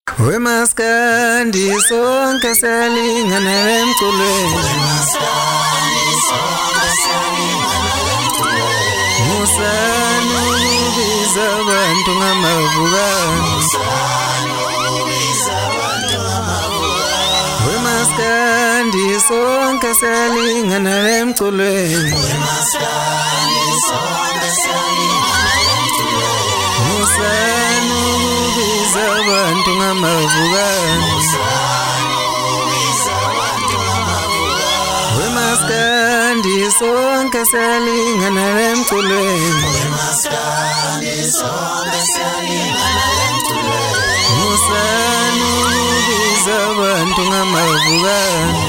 Wemaskandi sonke siyalingana emculweni. Musani ubiza abantu ngamavukane. Wemaskandi sonke siyalingana emculweni. Musani ubiza abantu ngamavukane. Wemaskandi sonke siyalingana emculweni. Musani ubiza abantu ngamavukane.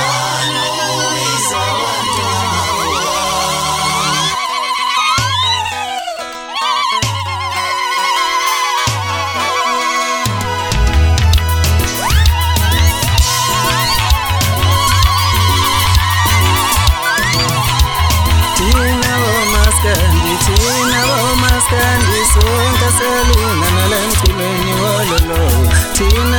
Maskandi sonke siyalingana emculweni wololo. Thina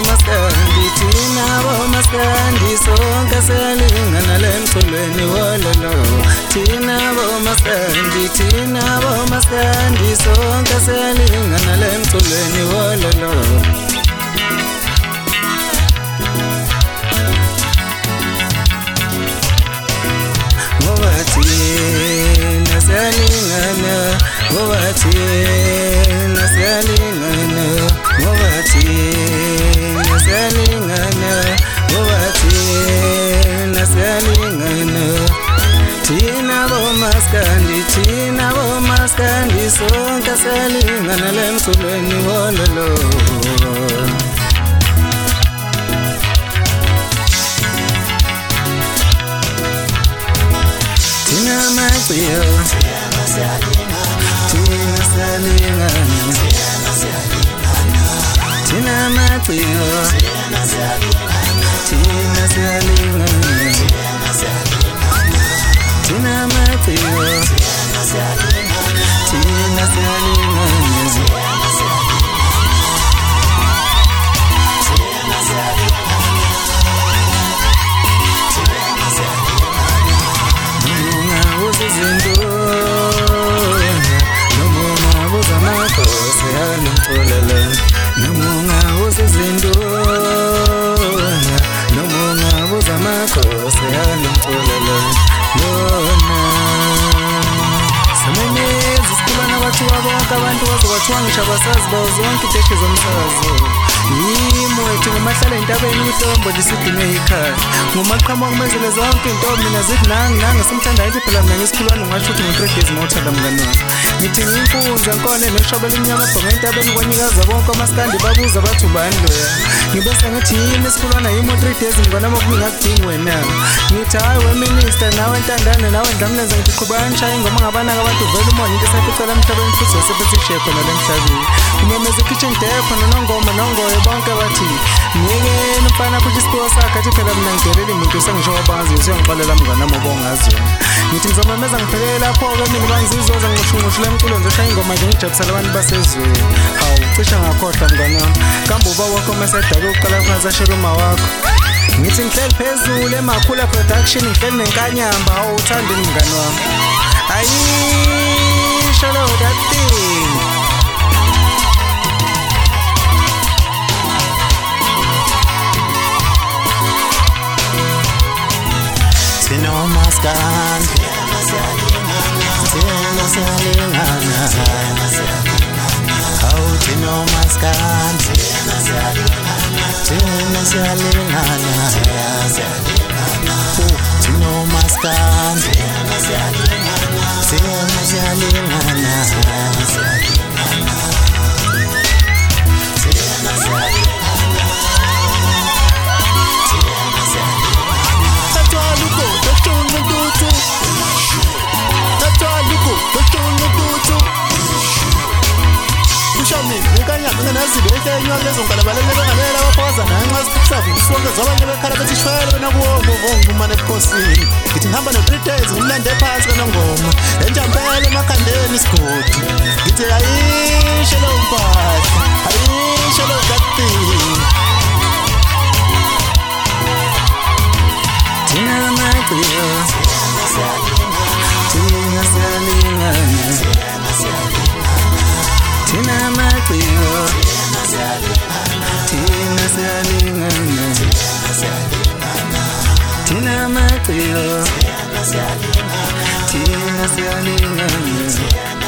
bomaskandi sonke siyalingana emculweni wololo. Thina bomaskandi sonke siyalingana emculweni wololo. Ngoba thina siyalingana, ngoba thina siyalingana, ngoba thina siyalingana, ngoba thina siyalingana. Thina bomaskandi sonke siyalingana emculweni wololo. Thina maciyo, thina siyalingana, thina maciyo, thina siyalingana, thina maciyo, thina siyalingana. Abantu bazowathiwangisha basazi bawo zonke iteshi zomsakazo. Yimo wethu ngumahlala entabeni uhlombo lisidime ikhaya. Ngumaqhama kumenzele zonke intombi mina zithi nangi simthanda yithi phela mina ngisikhulwana ngasho ukuthi ngo3 days mawuthanda mngani wami. Ngithi ngimfunza nkone neshobela iminyama ebhonga entabeni kwanyikaza bonke amaskandi babuza bathi ubani loya. Ngibese ngathi yini isikhulwana yimo 3 days ngibonama kubingakudingi wena. Ngithi hayi weminister nawe ntandane nawe ndlamlenza ngithi qhubani shaya ingoma ngabanaka abantu vele umona into esayicela emhlabeni futhi wasebenzishe khona lemhlabeni. Umemeza kitchen depo nongoma nongoye bonke bathi ngeke mfana futhi isipo sakhe athi phela mina ngidelele umuntu sengisho wabanzi usiyangixolela mngana mobongazi. Ngithi ngizomemeza ngiphelele lapho ke mina bangizizoza ngishungushula emculo ngizoshaya ingoma nje ngijabusela abantu basezweni. Hawu cisha ngakhohlwa mngani wami. Kambe uba wakho masedala uqala phansi ashiruma wakho. Ngithi ngihleli phezulu eMakhula production ngihleli nenkanyamba. Hawu uthanda mngani wami. Ayisho lo that thing. Thina maskandi, thina siyalingana, hawu thina maskandi, thina siyalingana, thina maskandi, thina siyalingana. Ngithi ngihamba no3 days ngimlande phansi kanongoma enjampela emakhandeni isigodi. Ngithi ayisho lo mpahla, ayisho lo that thing. Thina siyalingana